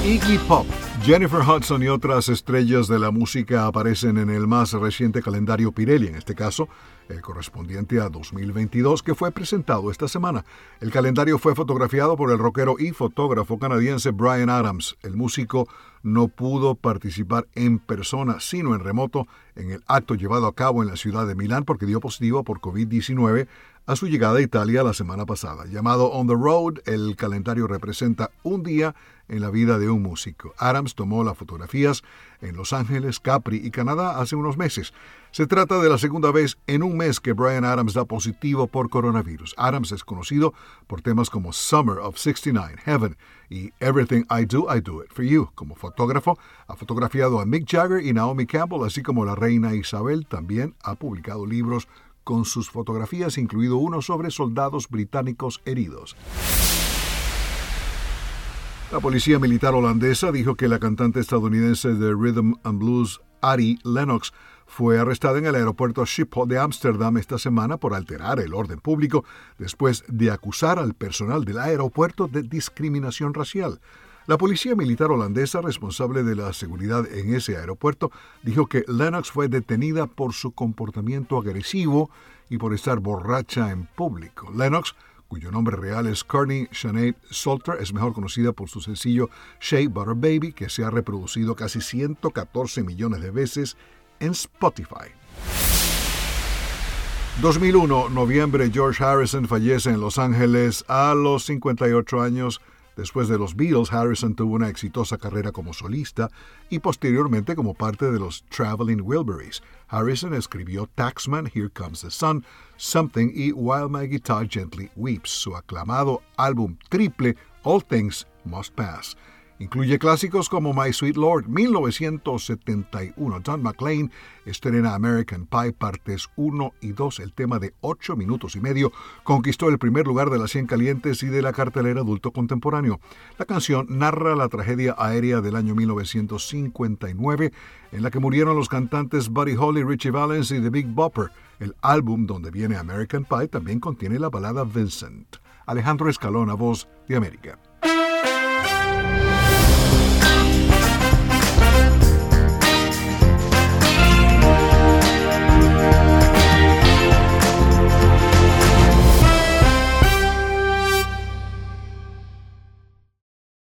Iggy Pop, Jennifer Hudson y otras estrellas de la música aparecen en el más reciente calendario Pirelli, en este caso, el correspondiente a 2022, que fue presentado esta semana. El calendario fue fotografiado por el rockero y fotógrafo canadiense Bryan Adams. El músico no pudo participar en persona, sino en remoto, en el acto llevado a cabo en la ciudad de Milán porque dio positivo por COVID-19 a su llegada a Italia la semana pasada. Llamado On the Road, el calendario representa un día en la vida de un músico. Adams tomó las fotografías en Los Ángeles, Capri y Canadá hace unos meses. Se trata de la segunda vez en un mes que Bryan Adams da positivo por coronavirus. Adams es conocido por temas como Summer of '69, Heaven y Everything I Do It For You. Como fotógrafo, ha fotografiado a Mick Jagger y Naomi Campbell, así como la reina Isabel. También ha publicado libros con sus fotografías, incluido uno sobre soldados británicos heridos. La policía militar holandesa dijo que la cantante estadounidense de Rhythm and Blues, Ari Lennox, fue arrestada en el aeropuerto Schiphol de Ámsterdam esta semana por alterar el orden público después de acusar al personal del aeropuerto de discriminación racial. La policía militar holandesa responsable de la seguridad en ese aeropuerto dijo que Lennox fue detenida por su comportamiento agresivo y por estar borracha en público. Lennox, cuyo nombre real es Courtney Sinead Salter, es mejor conocida por su sencillo Shea Butter Baby, que se ha reproducido casi 114 millones de veces en Spotify. 2001, noviembre, George Harrison fallece en Los Ángeles a los 58 años. Después de los Beatles, Harrison tuvo una exitosa carrera como solista y posteriormente como parte de los Traveling Wilburys. Harrison escribió Taxman, Here Comes the Sun, Something y While My Guitar Gently Weeps. Su aclamado álbum triple, All Things Must Pass. Incluye clásicos como My Sweet Lord, 1971. Don McLean estrena American Pie, partes 1 y 2. El tema de 8 minutos y medio conquistó el primer lugar de las 100 calientes y de la cartelera adulto contemporáneo. La canción narra la tragedia aérea del año 1959, en la que murieron los cantantes Buddy Holly, Richie Valens y The Big Bopper. El álbum donde viene American Pie también contiene la balada Vincent. Alejandro Escalona, Voz de América.